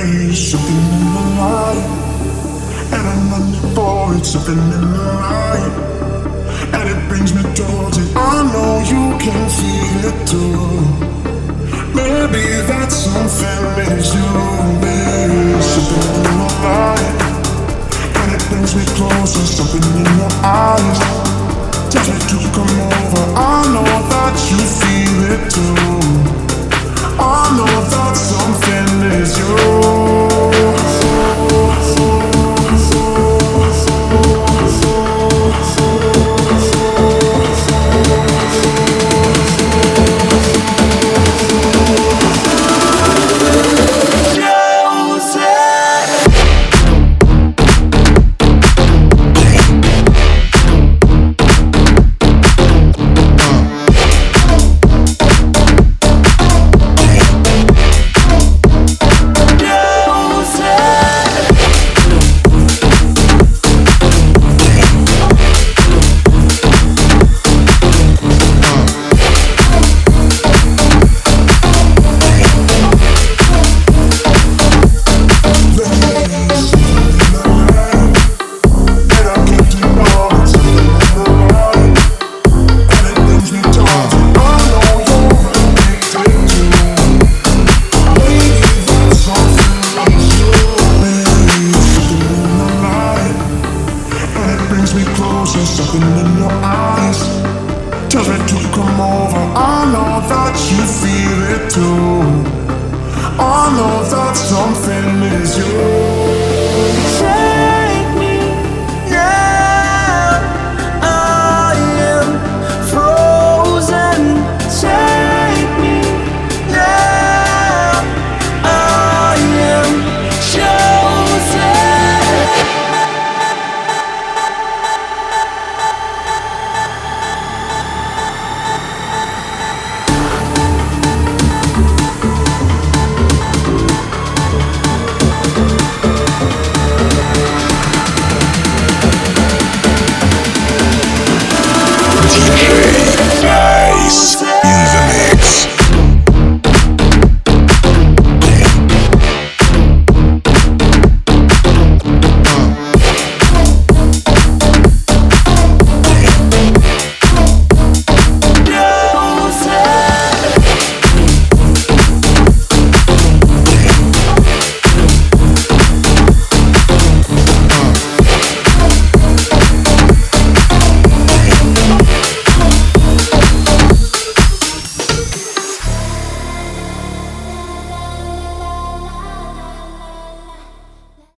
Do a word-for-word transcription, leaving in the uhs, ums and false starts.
There's something in the light, and I'm running for it. Something in the light, and it brings me towards it. I know you can feel it too. Maybe that something is you. There's something in the light, and it brings me closer. Something in your eyes tells me to come over. I know that you feel it too. I know that something is you. Something in your eyes tells me to come over. I know that you feel it too. I know that something is you.